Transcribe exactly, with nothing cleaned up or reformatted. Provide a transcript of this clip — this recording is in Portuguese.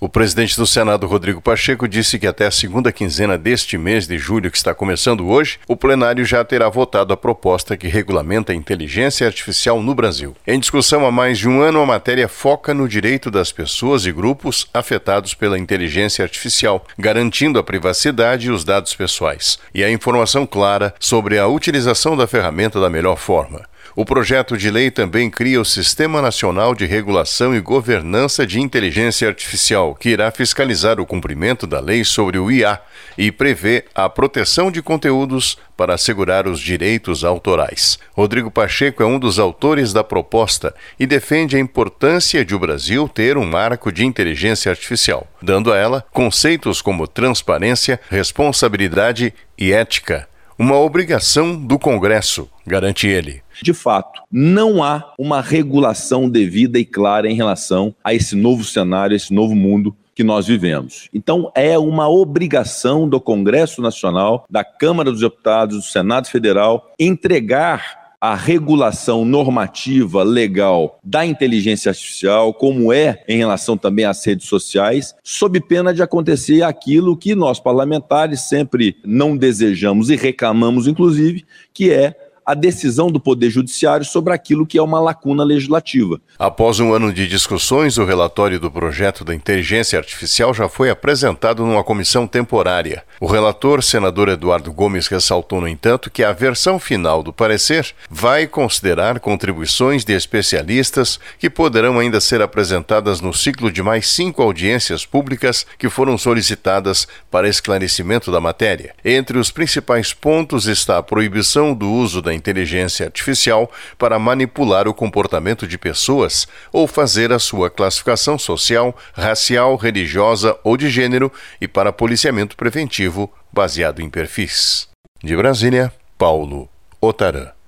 O presidente do Senado, Rodrigo Pacheco, disse que até a segunda quinzena deste mês de julho, que está começando hoje, o plenário já terá votado a proposta que regulamenta a inteligência artificial no Brasil. Em discussão há mais de um ano, a matéria foca no direito das pessoas e grupos afetados pela inteligência artificial, garantindo a privacidade e os dados pessoais, e a informação clara sobre a utilização da ferramenta da melhor forma. O projeto de lei também cria o Sistema Nacional de Regulação e Governança de Inteligência Artificial, que irá fiscalizar o cumprimento da lei sobre o I A e prevê a proteção de conteúdos para assegurar os direitos autorais. Rodrigo Pacheco é um dos autores da proposta e defende a importância de o Brasil ter um marco de inteligência artificial, dando a ela conceitos como transparência, responsabilidade e ética. Uma obrigação do Congresso, garante ele. De fato, não há uma regulação devida e clara em relação a esse novo cenário, esse novo mundo que nós vivemos. Então, é uma obrigação do Congresso Nacional, da Câmara dos Deputados, do Senado Federal, entregar a regulação normativa legal da inteligência artificial, como é em relação também às redes sociais, sob pena de acontecer aquilo que nós parlamentares sempre não desejamos e reclamamos, inclusive, que é a decisão do Poder Judiciário sobre aquilo que é uma lacuna legislativa. Após um ano de discussões, o relatório do projeto da inteligência artificial já foi apresentado numa comissão temporária. O relator, senador Eduardo Gomes, ressaltou, no entanto, que a versão final do parecer vai considerar contribuições de especialistas que poderão ainda ser apresentadas no ciclo de mais cinco audiências públicas que foram solicitadas para esclarecimento da matéria. Entre os principais pontos está a proibição do uso da inteligência artificial para manipular o comportamento de pessoas ou fazer a sua classificação social, racial, religiosa ou de gênero e para policiamento preventivo baseado em perfis. De Brasília, Paulo Otarã.